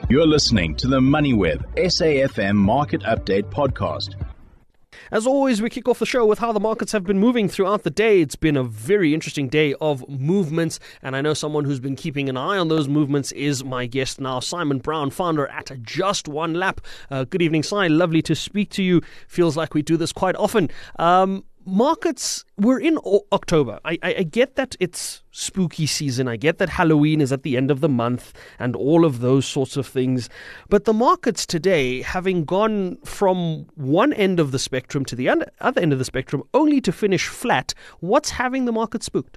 You're listening to the MoneyWeb SAFM Market Update Podcast. As always, we kick off the show with how the markets have been moving throughout the day. It's been a very interesting day of movements, and I know someone who's been keeping an eye on those movements is my guest now, Simon Brown, founder at Just One Lap. Good evening, Si. Lovely to speak to you. Feels like we do this quite often. Markets, we're in October. I get that it's spooky season. I get that Halloween is at the end of the month and all of those sorts of things. But the markets today, having gone from one end of the spectrum to the other end of the spectrum, only to finish flat, what's having the market spooked?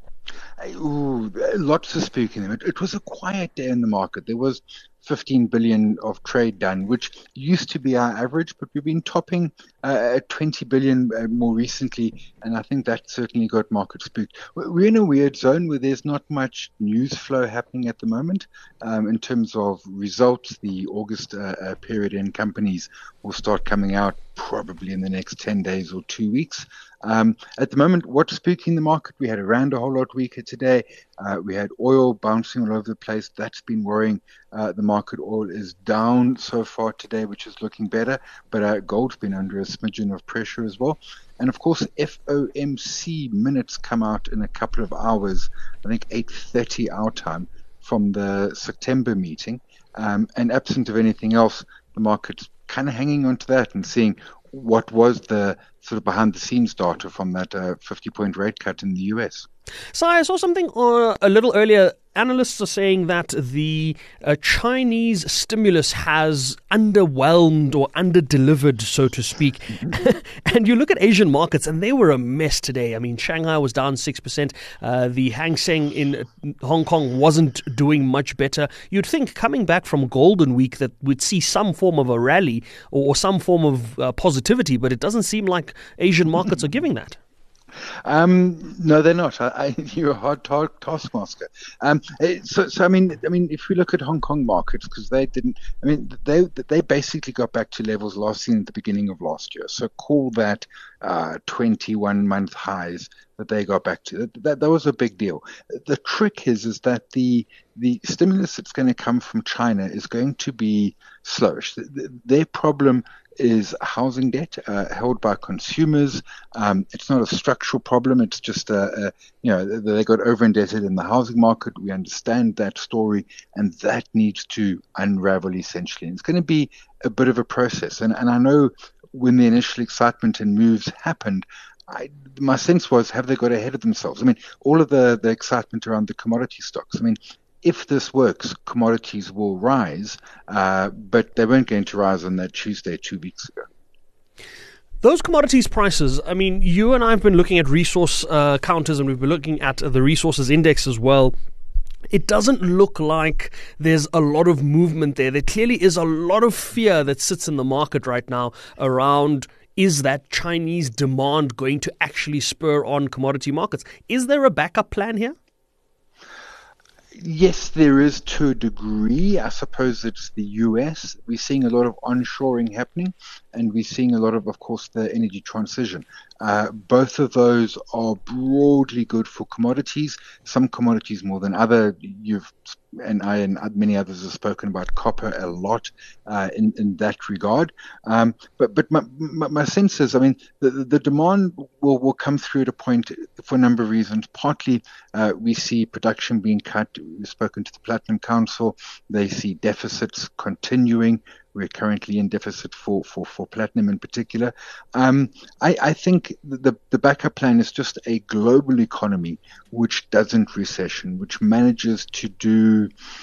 Lots of spooking. It was a quiet day in the market. There was 15 billion of trade done, which used to be our average, but we've been topping 20 billion more recently, and I think that certainly got market spooked. We're in a weird zone where there's not much news flow happening at the moment in terms of results. The August period in companies will start coming out probably in the next 10 days or 2 weeks. At the moment, what's spooking the market? We had a rand a whole lot weaker today. We had oil bouncing all over the place. That's been worrying the market. Oil is down so far today, which is looking better, but gold's been under a smidgen of pressure as well. And of course, FOMC minutes come out in a couple of hours, I think 8:30 our time, from the September meeting. And absent of anything else, the market's kind of hanging on to that and seeing what was the sort of behind-the-scenes data from that 50-point rate cut in the US. So I saw something a little earlier. Analysts are saying that the Chinese stimulus has underwhelmed or underdelivered, so to speak. And you look at Asian markets, and they were a mess today. I mean, Shanghai was down 6%. The Hang Seng in Hong Kong wasn't doing much better. You'd think coming back from Golden Week that we'd see some form of a rally or some form of positivity, but it doesn't seem like Asian markets are giving that. No, they're not. You're a hard taskmaster. So I mean, if we look at Hong Kong markets, because they didn't. I mean, they basically got back to levels last seen at the beginning of last year. So call that 21-month highs that they got back to. That was a big deal. The trick is that the stimulus that's going to come from China is going to be slowish. Their problem is housing debt held by consumers. It's not a structural problem. It's just, they got over-indebted in the housing market. We understand that story, and that needs to unravel essentially. And it's going to be a bit of a process. And I know when the initial excitement and moves happened, my sense was, have they got ahead of themselves? I mean, all of the excitement around the commodity stocks. I mean, if this works, commodities will rise, but they weren't going to rise on that Tuesday 2 weeks ago. Those commodities prices, I mean, you and I have been looking at resource counters, and we've been looking at the resources index as well. It doesn't look like there's a lot of movement there. There clearly is a lot of fear that sits in the market right now around, is that Chinese demand going to actually spur on commodity markets? Is there a backup plan here? Yes, there is to a degree. I suppose it's the US. We're seeing a lot of onshoring happening, and we're seeing a lot of course, the energy transition. Both of those are broadly good for commodities. Some commodities more than other. And I and many others have spoken about copper a lot in that regard. But my sense is, I mean, the demand will come through at a point for a number of reasons. Partly, we see production being cut. We've spoken to the Platinum Council. They see deficits continuing. We're currently in deficit for platinum in particular. I think the backup plan is just a global economy which doesn't recession, which manages to do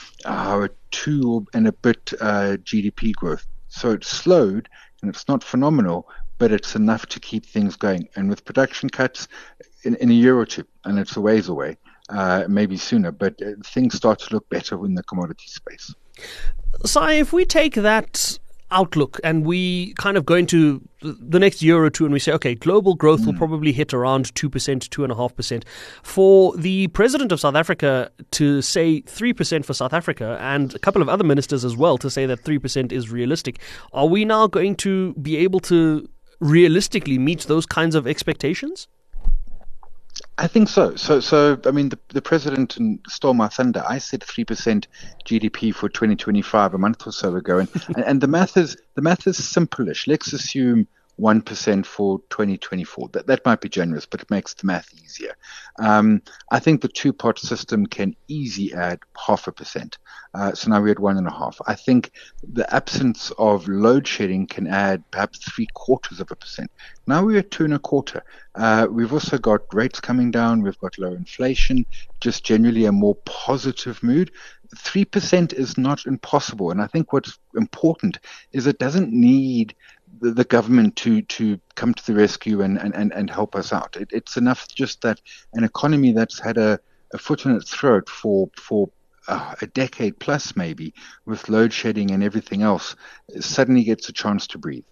2 and a bit GDP growth. So it's slowed, and it's not phenomenal, but it's enough to keep things going. And with production cuts in a year or two, and it's a ways away, maybe sooner, but things start to look better in the commodity space. Si, if we take that outlook and we kind of go into the next year or two and we say, okay, global growth will probably hit around 2%, 2.5%. For the president of South Africa to say 3% for South Africa, and a couple of other ministers as well to say that 3% is realistic, are we now going to be able to realistically meet those kinds of expectations? I think so. So I mean, the president stole my thunder. I said 3% GDP for 2025 a month or so ago, and the math is simple-ish. Let's assume 1% for 2024. That might be generous, but it makes the math easier. I think the two-part system can easily add 0.5%. So now we're at 1.5. I think the absence of load shedding can add perhaps 0.75%. Now we're at 2.25. We've also got rates coming down. We've got low inflation, just generally a more positive mood. 3% is not impossible. And I think what's important is it doesn't need the government to come to the rescue and help us out. It's enough just that an economy that's had a foot in its throat for a decade plus maybe, with load shedding and everything else, suddenly gets a chance to breathe.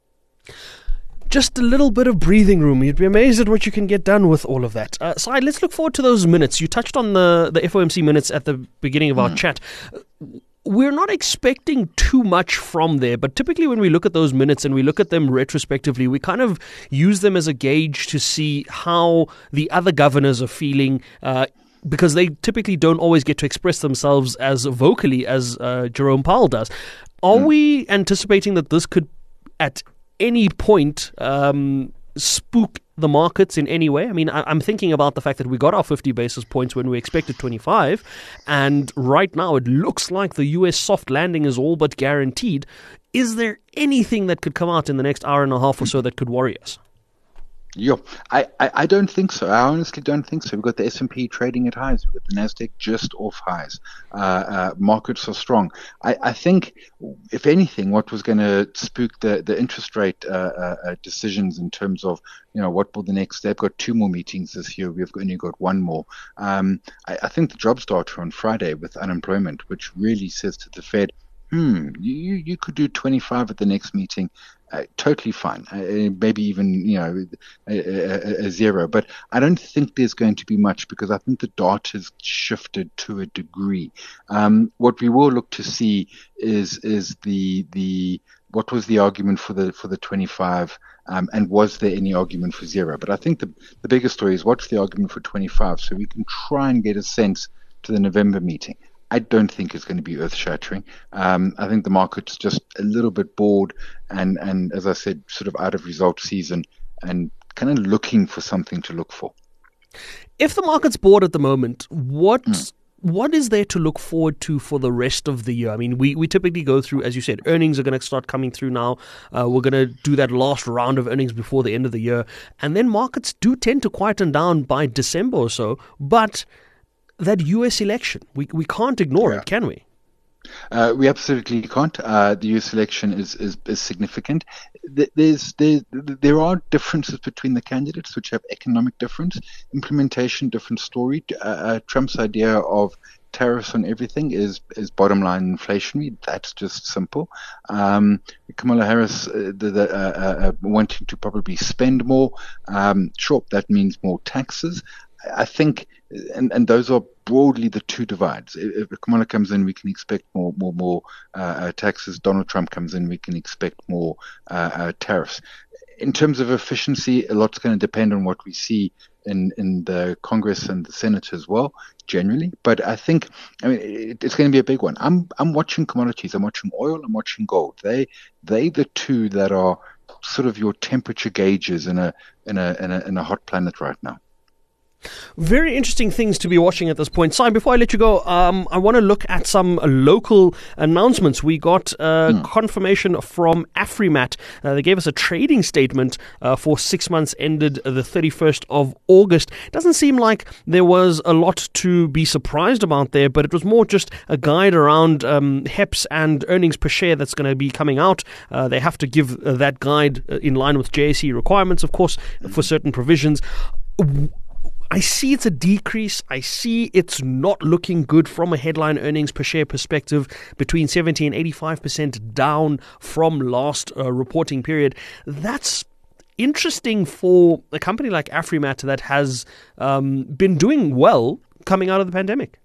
Just a little bit of breathing room. You'd be amazed at what you can get done with all of that. Syed, let's look forward to those minutes. You touched on the FOMC minutes at the beginning of our chat. We're not expecting too much from there, but typically when we look at those minutes and we look at them retrospectively, we kind of use them as a gauge to see how the other governors are feeling, because they typically don't always get to express themselves as vocally as Jerome Powell does. Are we anticipating that this could, at any point, spook the markets in any way? I mean, I'm thinking about the fact that we got our 50 basis points when we expected 25, and right now it looks like the US soft landing is all but guaranteed. Is there anything that could come out in the next hour and a half or so that could worry us? Yeah, I don't think so. I honestly don't think so. We've got the S&P trading at highs. We've got the Nasdaq just off highs. Markets are strong. I think, if anything, what was going to spook the interest rate decisions in terms of, what will the next, they've got 2 more meetings this year. We've only got 1 more. I think the jobs data on Friday with unemployment, which really says to the Fed, you could do 25 at the next meeting. Totally fine. Maybe even, a 0. But I don't think there's going to be much, because I think the data's shifted to a degree. What we will look to see is the what was the argument for the 25, and was there any argument for 0? But I think the bigger story is, what's the argument for 25, so we can try and get a sense to the November meeting. I don't think it's going to be earth-shattering. I think the market's just a little bit bored and, as I said, sort of out of result season and kind of looking for something to look for. If the market's bored at the moment, what is there to look forward to for the rest of the year? I mean, we typically go through, as you said, earnings are going to start coming through now. We're going to do that last round of earnings before the end of the year. And then markets do tend to quieten down by December or so. But that US election, we can't ignore it, can we? We absolutely can't. The US election is significant. There are differences between the candidates, which have economic difference, implementation, different story. Trump's idea of tariffs on everything is bottom line inflationary. That's just simple. Kamala Harris wanting to probably spend more. Sure, that means more taxes. I think, and those are broadly the two divides. If Kamala comes in, we can expect more taxes. Donald Trump comes in, we can expect more tariffs. In terms of efficiency, a lot's going to depend on what we see in the Congress and the Senate as well, generally. But I think, it's going to be a big one. I'm watching commodities. I'm watching oil. I'm watching gold. They the two that are sort of your temperature gauges in a hot planet right now. Very interesting things to be watching at this point. Simon, before I let you go, I want to look at some local announcements. We got confirmation from Afrimat. They gave us a trading statement for 6 months ended the 31st of August. Doesn't seem like there was a lot to be surprised about there, but it was more just a guide around HEPS and earnings per share that's going to be coming out. They have to give that guide in line with JSE requirements, of course, for certain provisions. I see it's a decrease. I see it's not looking good from a headline earnings per share perspective, between 70 and 85% down from last reporting period. That's interesting for a company like Afrimat that has been doing well coming out of the pandemic.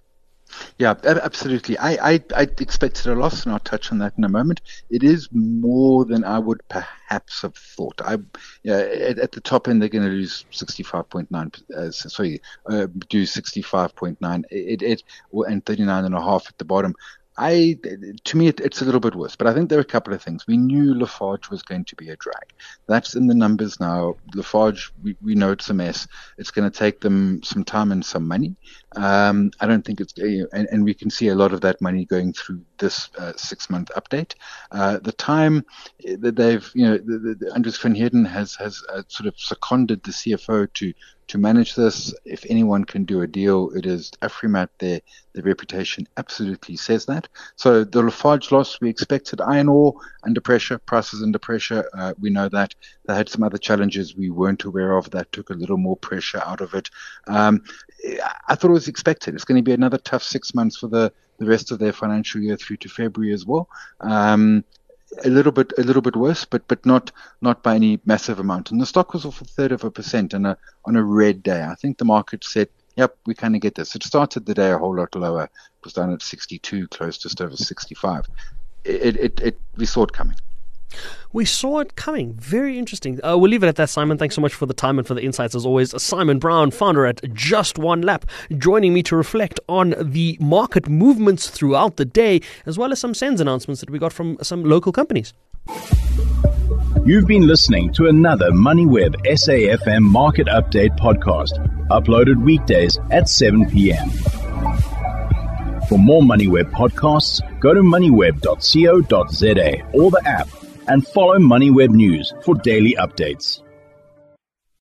Yeah, absolutely. I expected a loss, and I'll touch on that in a moment. It is more than I would perhaps have thought. At the top end, they're going to lose 65.9. Do 65.9. And 39.5 at the bottom. To me, it's a little bit worse, but I think there are a couple of things. We knew Lafarge was going to be a drag. That's in the numbers now. Lafarge, we know it's a mess. It's going to take them some time and some money. I don't think it's, and we can see a lot of that money going through this 6-month update. The time that they've, Andries van Heerden has sort of seconded the CFO to manage this. If anyone can do a deal, it is Afrimat. Their reputation absolutely says that. So the Lafarge loss, we expected iron ore under pressure, prices under pressure. We know that. They had some other challenges we weren't aware of that took a little more pressure out of it. I thought it was expected. It's going to be another tough 6 months for the rest of their financial year through to February as well. A little bit worse, but not by any massive amount. And the stock was off 1/3% on a red day. I think the market said, "Yep, we kind of get this." It started the day a whole lot lower. It was down at 62, close just over 65. We saw it coming. We saw it coming. Very interesting. We'll leave it at that, Simon. Thanks so much for the time and for the insights as always. Simon Brown, founder at Just One Lap, joining me to reflect on the market movements throughout the day, as well as some SENS announcements that we got from some local companies. You've been listening to another MoneyWeb SAFM Market Update podcast, uploaded weekdays at 7 p.m. For more MoneyWeb podcasts, go to moneyweb.co.za or the app, and follow MoneyWeb News for daily updates.